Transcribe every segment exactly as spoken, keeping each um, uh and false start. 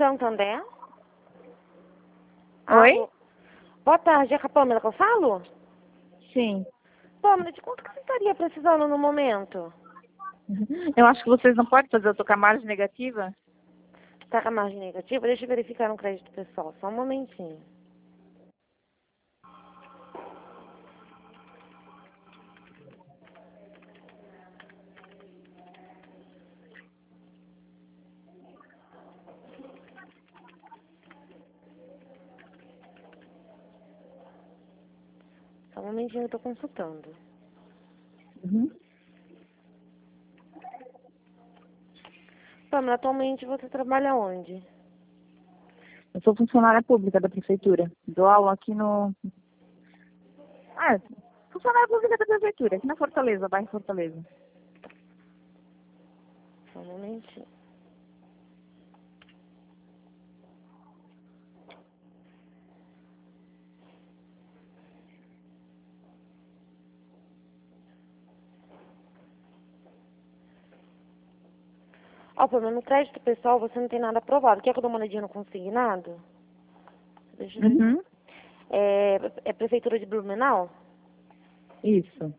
Santander? Oi? Alô? Boa tarde, é com a Pâmela que eu falo? Sim. Pâmela, de quanto que você estaria precisando no momento? Eu acho que vocês não podem fazer eu tocar margem negativa? Tá com a margem negativa? Deixa eu verificar no crédito pessoal, só um momentinho. Só um momentinho, eu tô consultando. Uhum. Pâmela, atualmente você trabalha onde? Eu sou funcionária pública da prefeitura. Dou aula aqui no... Ah, funcionária pública da prefeitura, aqui na Fortaleza, bairro Fortaleza. Só um momentinho. Ó, Pâmela, no crédito pessoal você não tem nada aprovado. Quer que eu dê uma olhadinha no consignado? Deixa eu verificar. Uhum. É, é Prefeitura de Blumenau? Isso.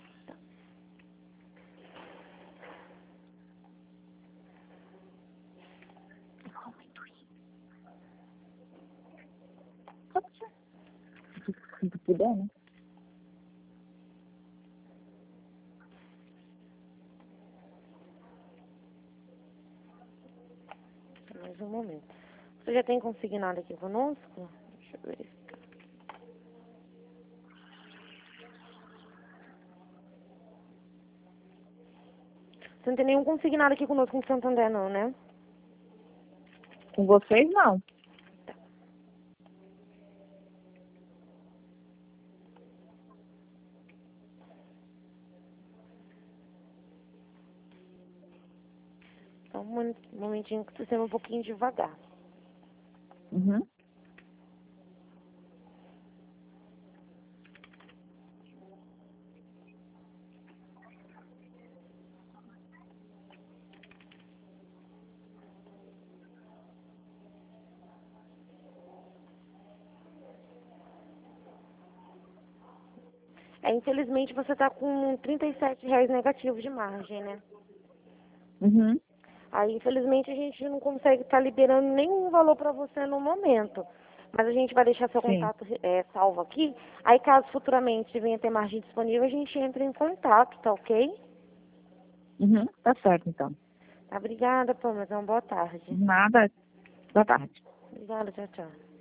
Pode ser. Se tu puder, né? Mais um momento. Você já tem consignado aqui conosco? Deixa eu verificar. Você não tem nenhum consignado aqui conosco em Santander, não, né? Com vocês, não. Só um momen- momentinho que o sistema é um pouquinho devagar. Uhum. É, infelizmente você tá com trinta e sete reais negativos de margem, né? Uhum. Aí, infelizmente, a gente não consegue estar liberando nenhum valor para você no momento. Mas a gente vai deixar seu Sim. contato é, salvo aqui. Aí, caso futuramente venha ter margem disponível, a gente entra em contato, tá ok? Uhum. Tá certo, então. Tá, obrigada, Pâmela. Uma boa tarde. Nada. Boa tarde. Obrigada, tchau, tchau.